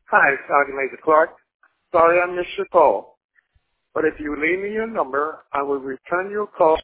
Hi, Sergeant Major Clark. Sorry I missed your call, but if you leave me your number, I will return your call.